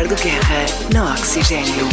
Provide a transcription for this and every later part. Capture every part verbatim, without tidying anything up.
Ricardo Guerra, na Oxigênio.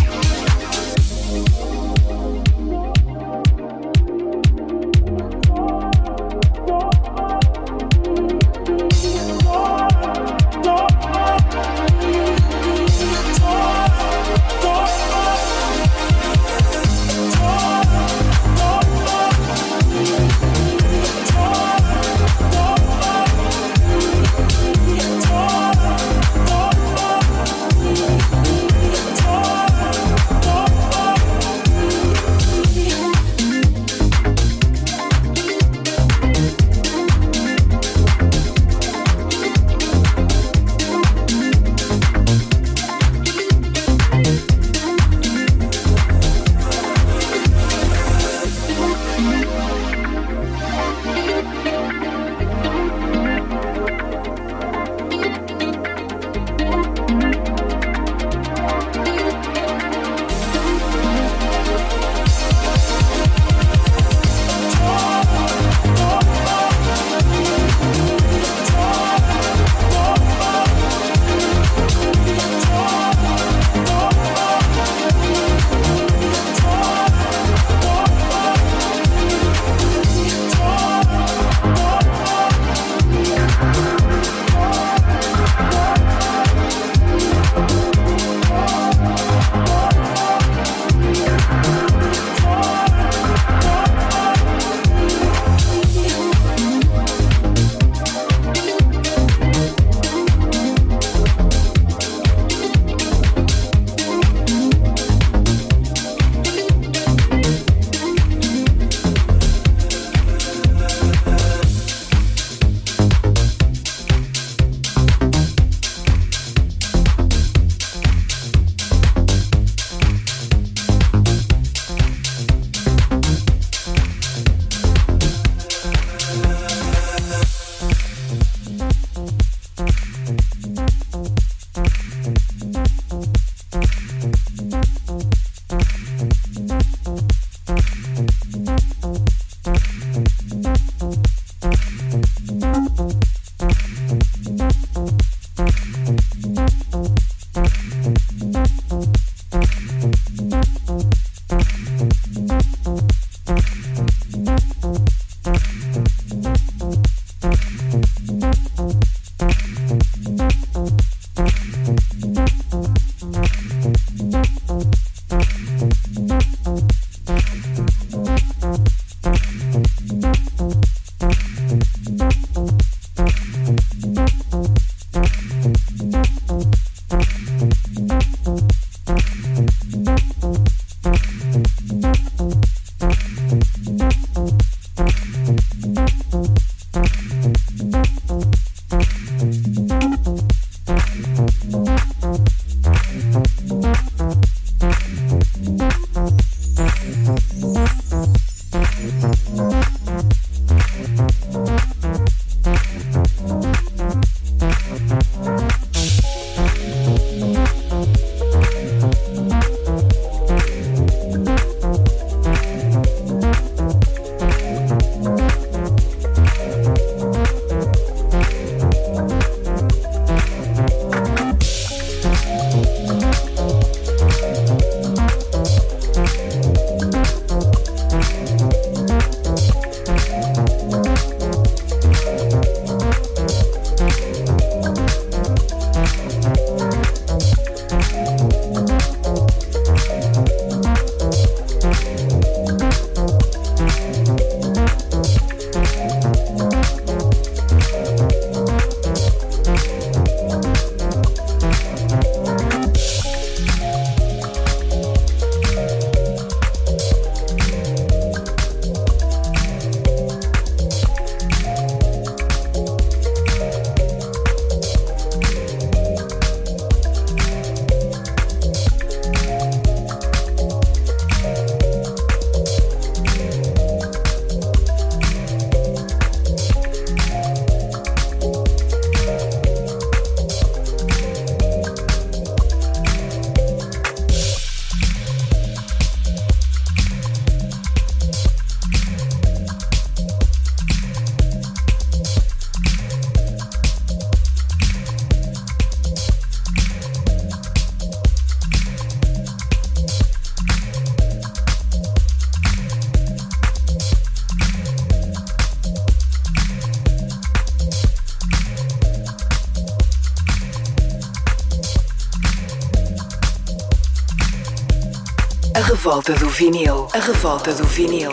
revolta do vinil. A revolta do vinil.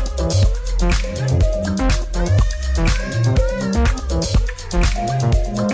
We'll be right back.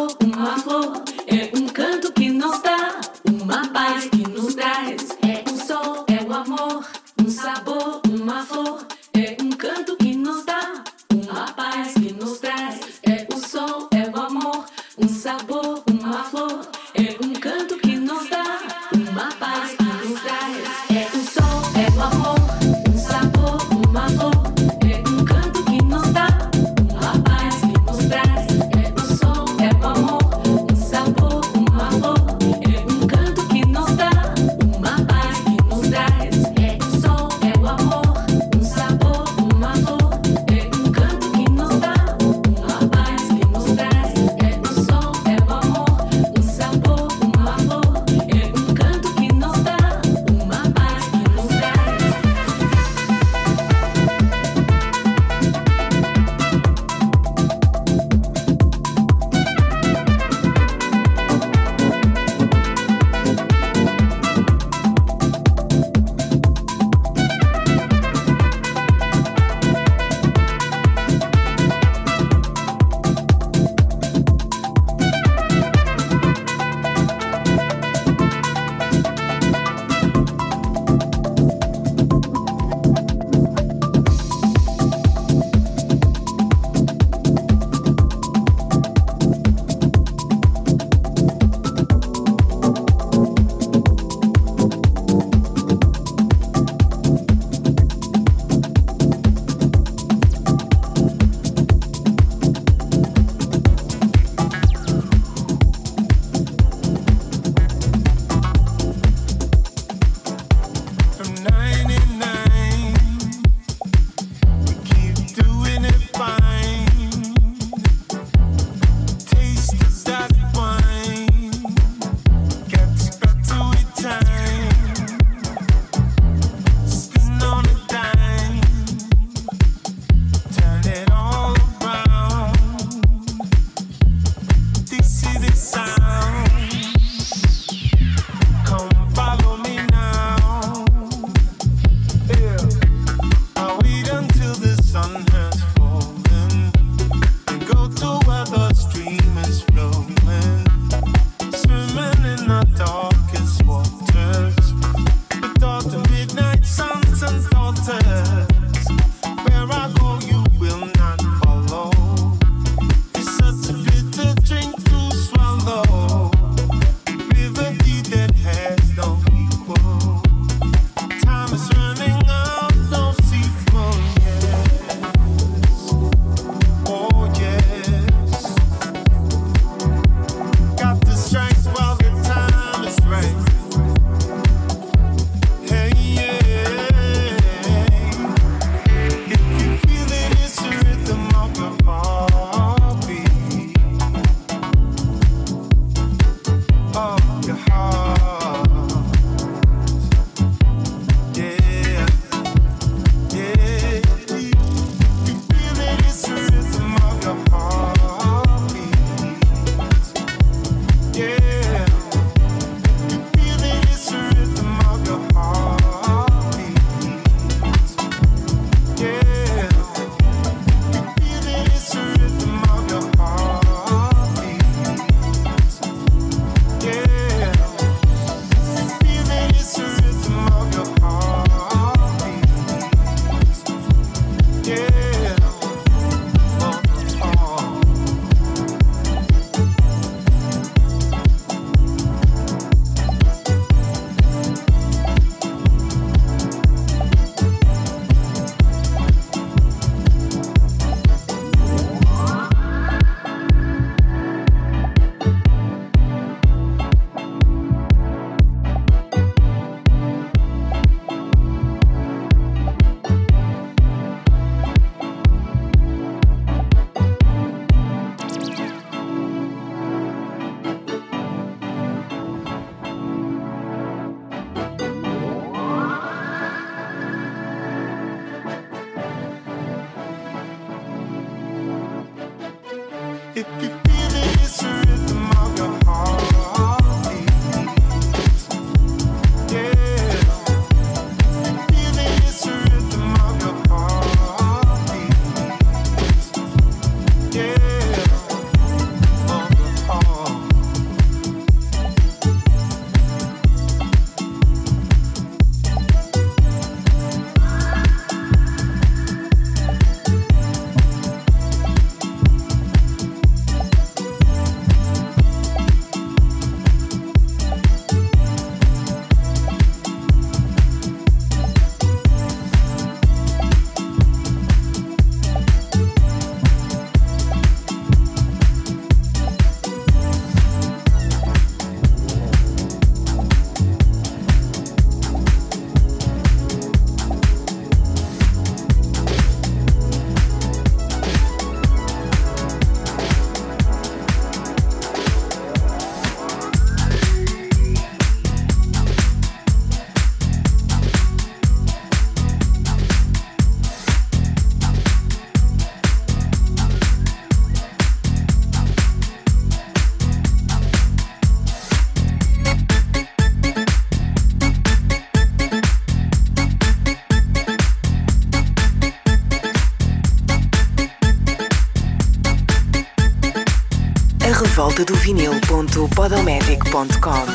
sabor, uma flor, é um canto que nos dá, uma paz que nos traz. É o sol, é o amor, um sabor, uma flor, é um canto que nos dá, uma paz que nos traz. É o sol, é o amor, um sabor, uma flor, é um canto que nos dá, uma paz que nos traz. É o sol, é o amor, um sabor, uma flor, é um canto que nos dá, uma paz que nos traz. É o sol, é o amor, um sabor, uma flor, é um canto que nos dá, uma paz que nos traz. É o sol, é o amor, um sabor, uma flor, é um canto que nos dá, uma paz que nos traz. É o sol, é o amor, um sabor, uma flor, é um canto que nos dá, uma paz que nos traz. From ninety-nine, we keep doing it fine. Taste of that wine gets better with time. Spin on a dime, turn it all around. This is the sound. Come follow me now. I'll wait until the sun has fallen and go to where the stream is flowing, swimming in the darkest waters with all the midnight suns and daughters. Where I go, you will not follow. It's such a bitter drink to swallow. River deep that has no equal. Time is running out, no sequel, yes. Oh, yes. Got to strike while the time is right. Hey, yeah. If you feel it, it's the rhythm of your heartbeat. Of your heart. Yeah, yeah. You feel it, it's the rhythm of your heartbeat. Yeah, you feel it, it's the rhythm of your heartbeat. Yeah, you feel it, it's the rhythm of your heartbeat. Yeah. Feel it, it's the rhythm of your heartbeat. Yeah. Oh, oh. If you feel it, it's the rhythm of your heartbeat. Yeah. If you feel it, it's the rhythm of your heartbeat. Yeah. Of your heart. revolta do vinil ponto podomatic ponto com.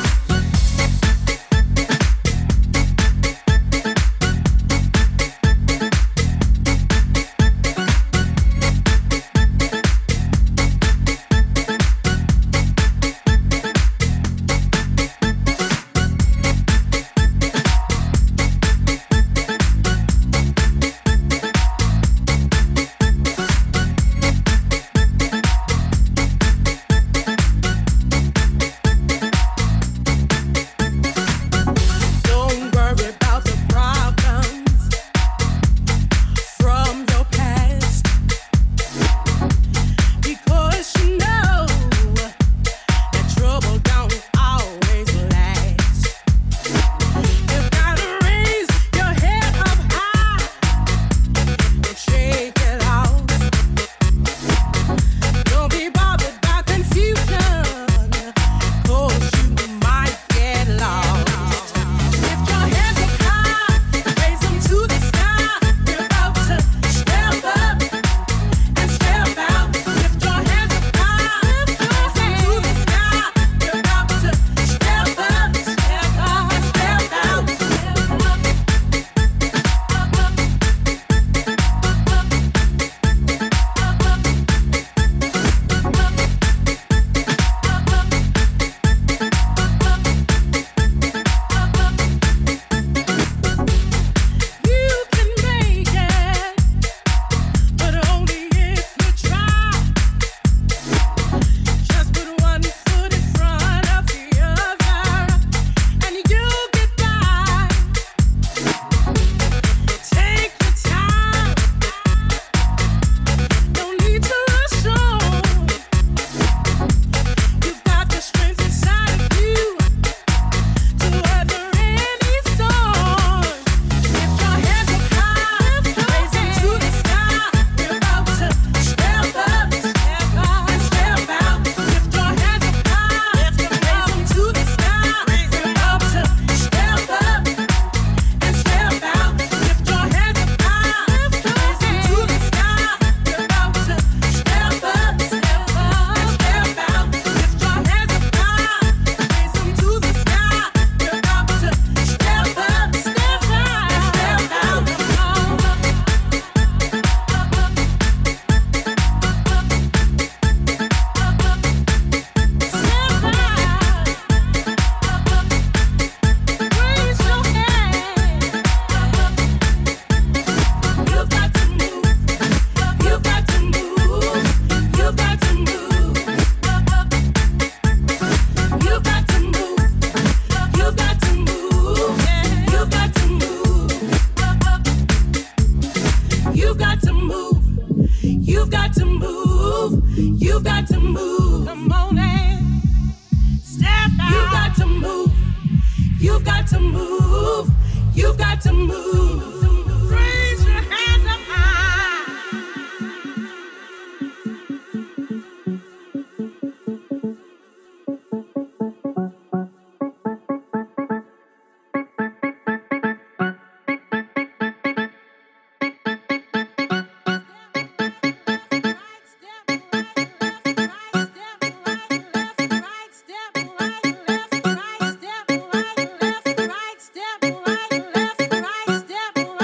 Step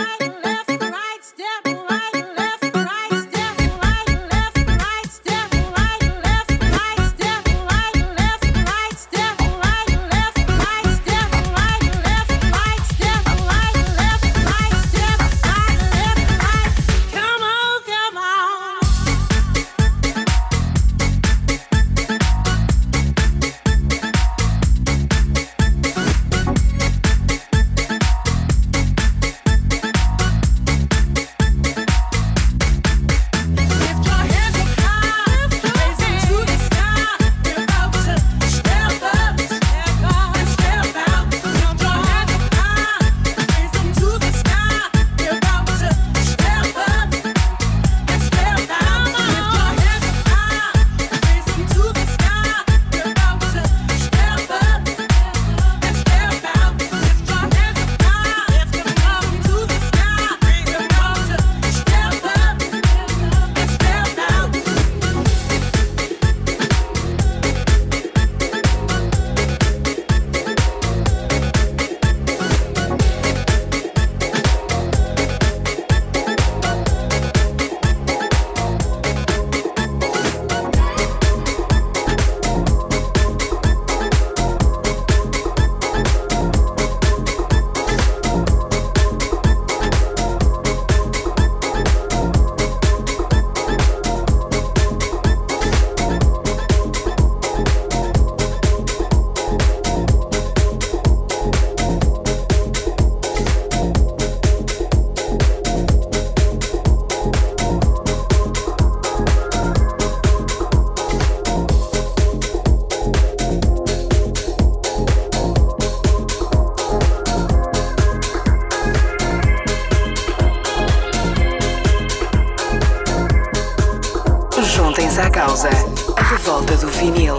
causa, a revolta do vinil.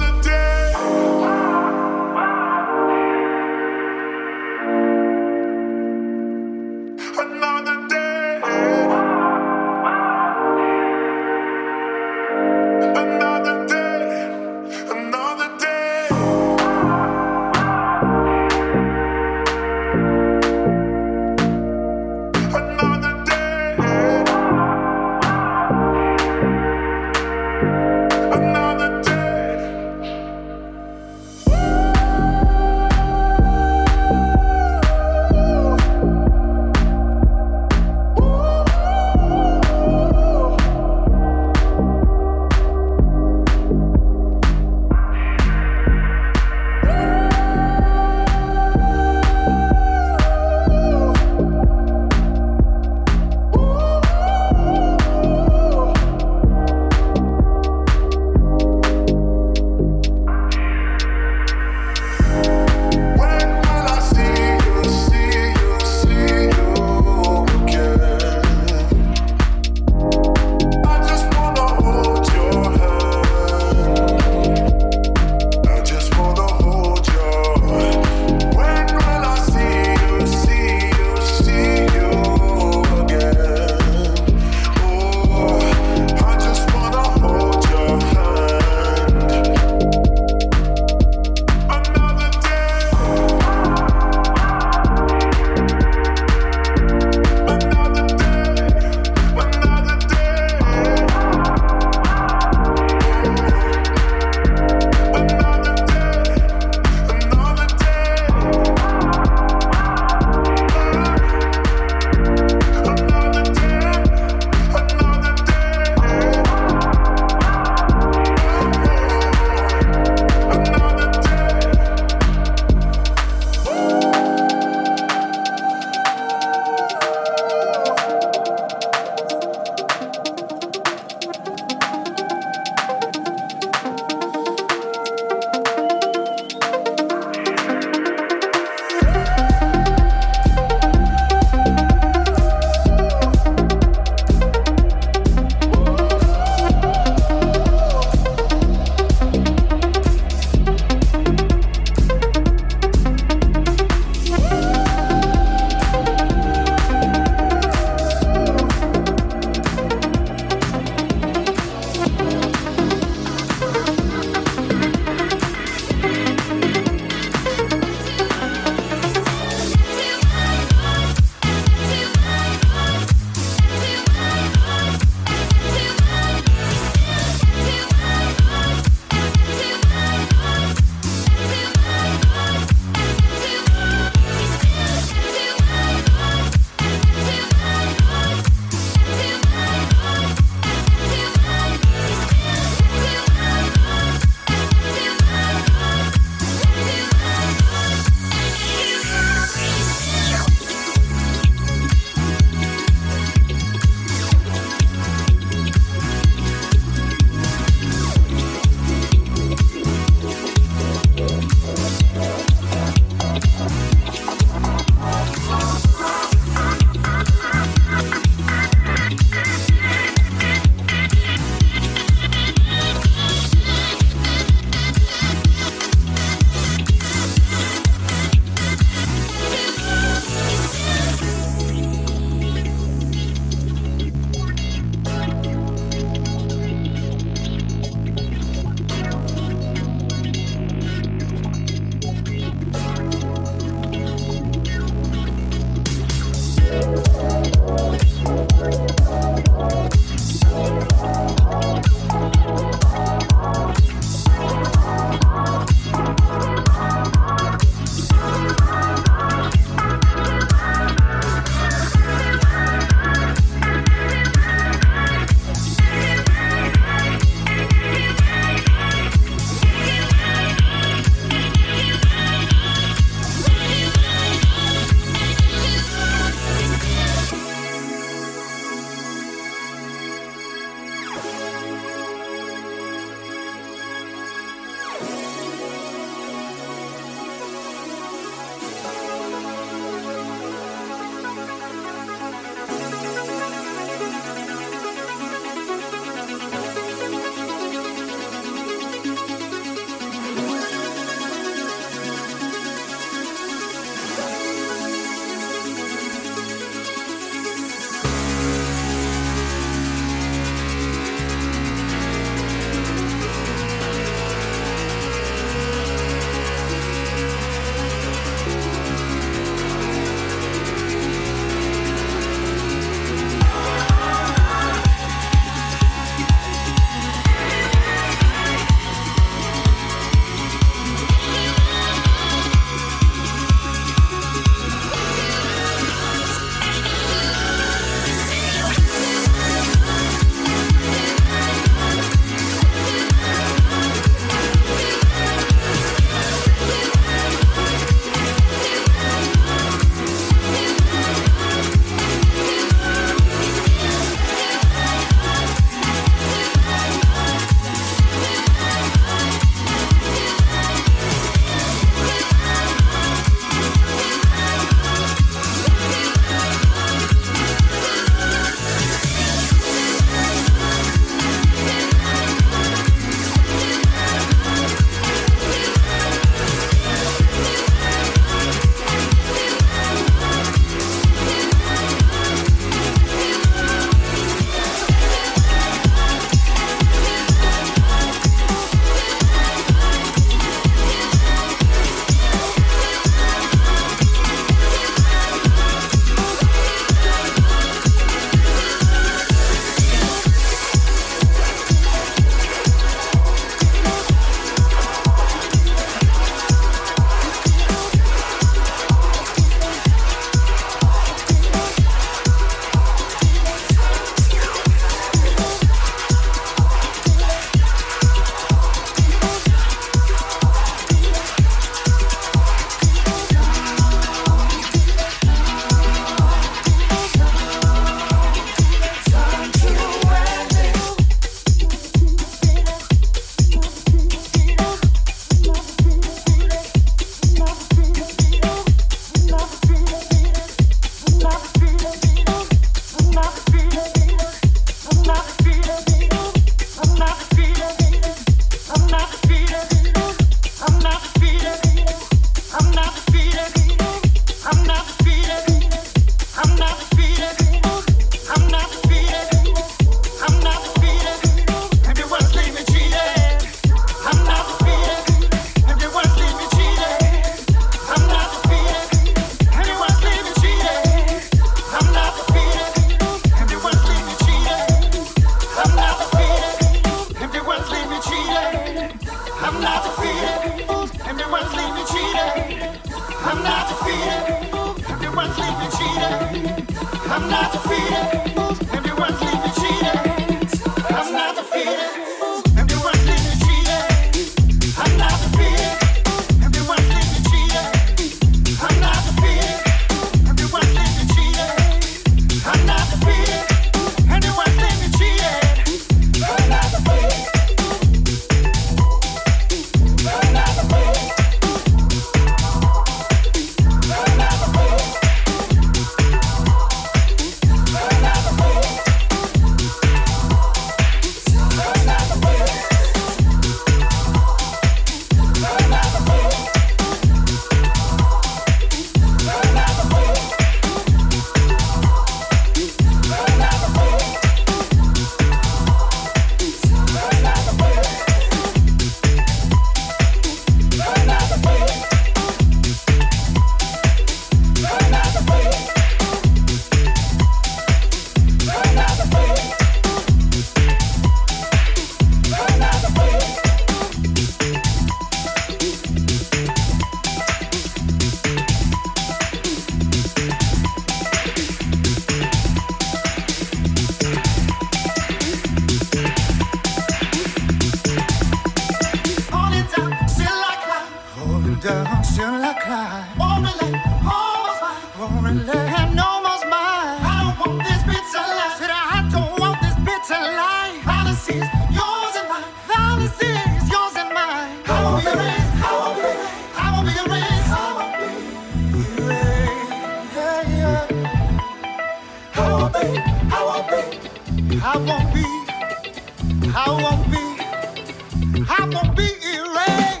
dancing like I won't really, almost mine. Won't really have no more smile. I don't want this bitter life. Said I don't want this bitter life. Policies, yours and mine. Policies, yours and mine. I won't be erased. I won't be erased. I won't be erased. I won't be erased. Yeah, yeah. I won't be. I won't be. I won't be. I won't be. I won't be erased.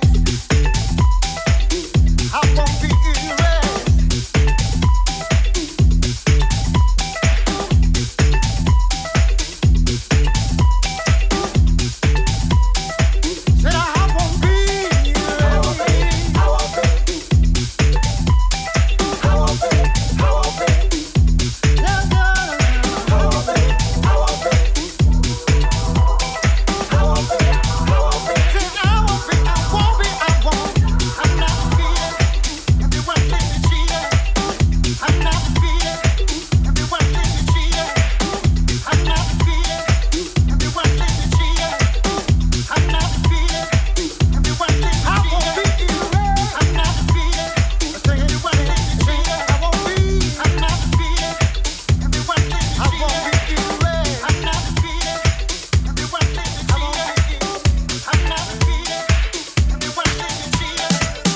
I won't be erased. Said I won't be erased. I won't be. I won't be. I won't be. Yeah, yeah. I won't be. I won't be. I won't be. I won't be. Said I won't be. I won't be. I won't. I'm not defeated. Everyone think they cheated. I'm not defeated. Everyone think they cheated. I'm not defeated. Everyone think they cheated. I'm not defeated. Everyone think they cheated. I won't be erased. I'm not defeated. I say everyone think they cheated. I won't be. I'm not defeated. Everyone think they cheated. I won't be erased. I'm not defeated. Everyone think they cheated. I'm not defeated. Everyone think they cheated.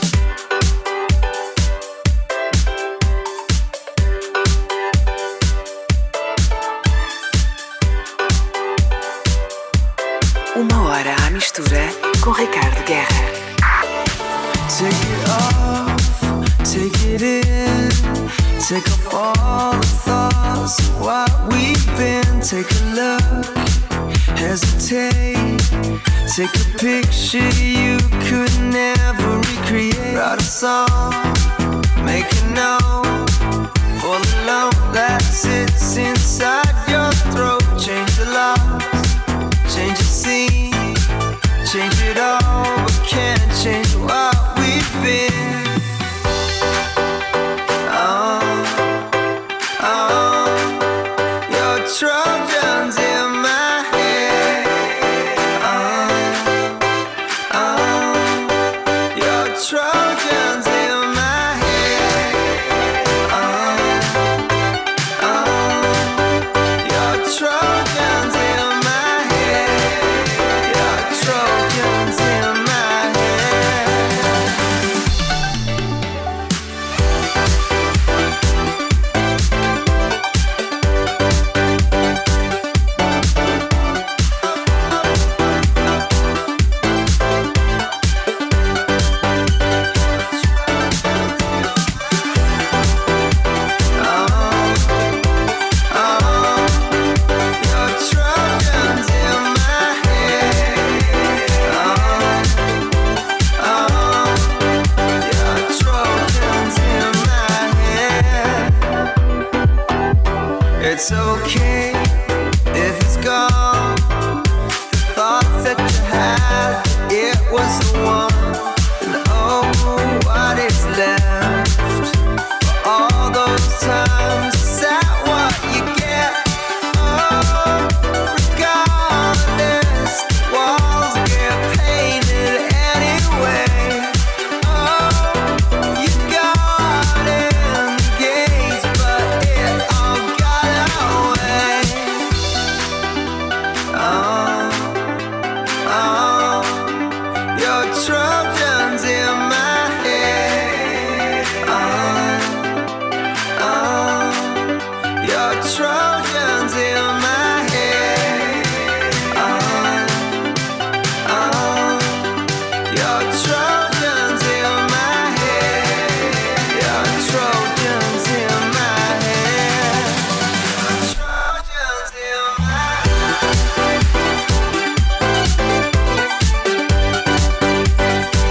Uma hora à mistura com Ricardo Guerra. Take it off, take it in. Take off all the thoughts of what we've been. Take a look, hesitate. Take a picture you could never recreate. Write a song, make a note for the lump that sits inside your throat. Change the locks, change the scene, change it all, but can't change what we've been. Oh, oh, your Trojans in my head. Oh, oh, your Trojans in my head. Oh, oh, your Trojans in my head. Your Trojans in my head. It's okay if it's gone. The thoughts that you had, it was the one. And oh, what is left for all those times? Is that what you get? Oh, regardless, the walls get painted anyway. Oh, you got in the gates, but it all got away. Oh, oh, your Trojans in my head. Oh, oh, your Trojans in my head. Oh, oh, your Trojans in my head. Your Trojans in my head. Trojans in my head.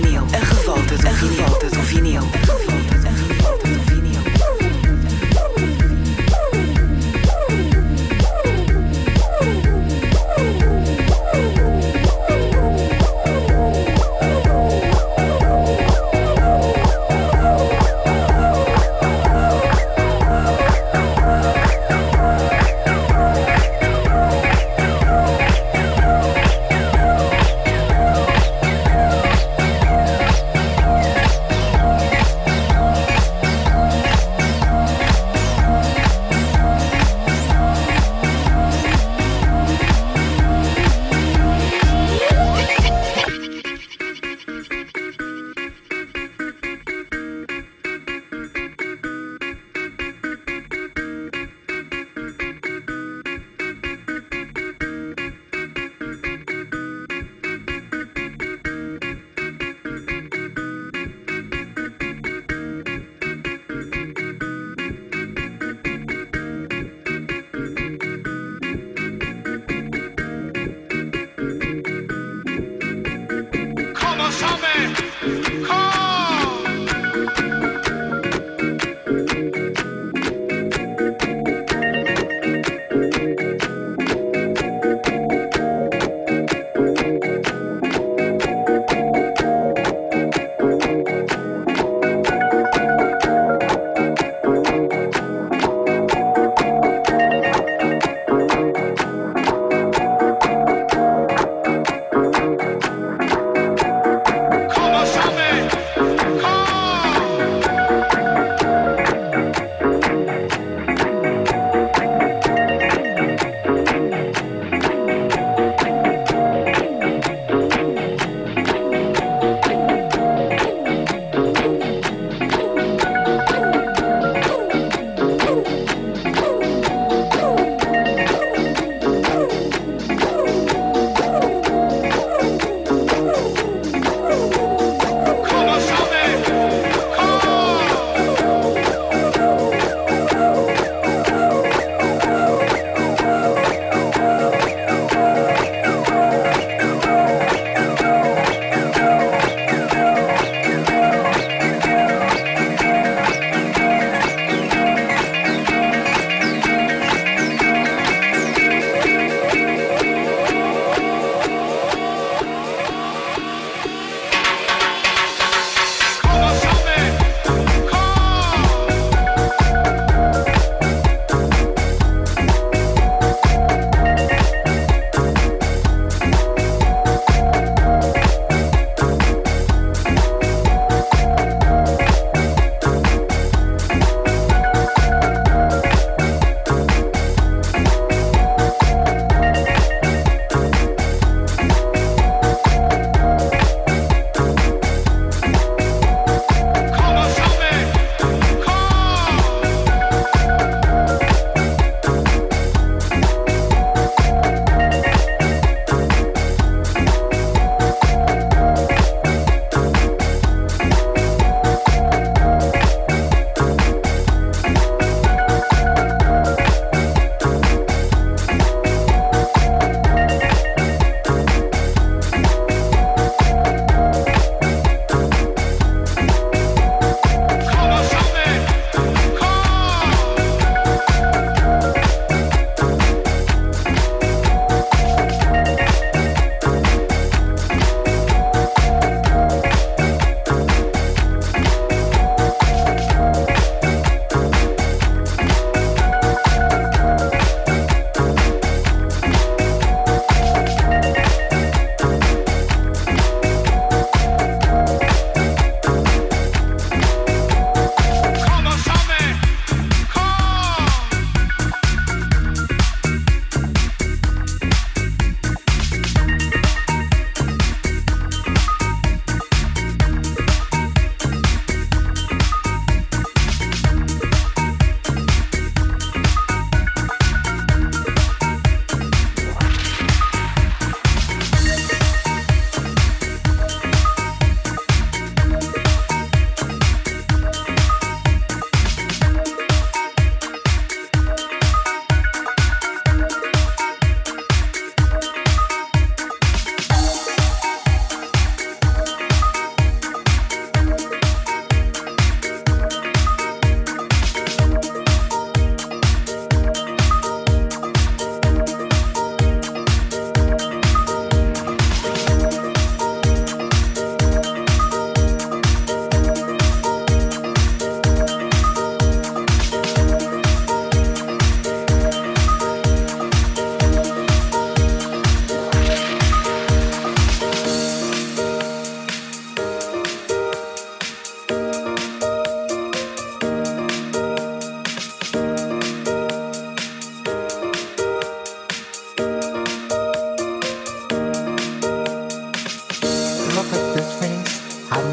vinil. A revolta do, a vinil. Revolta do vinil. A revolta, a revolta do vinil.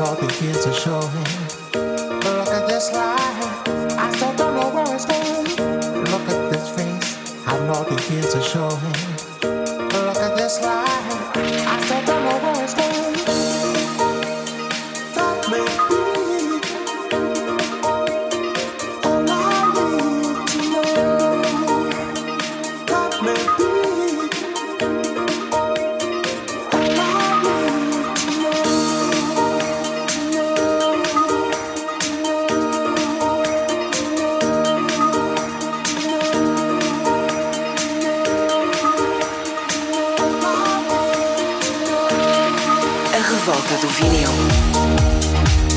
know the kids are showing. Look at this life, I still don't know where it's going. Look at this face, I know the kids are showing. Look at this life, I still don't know where it's going. That may be all I need to know. That may be all I need to know. A revolta do vinil.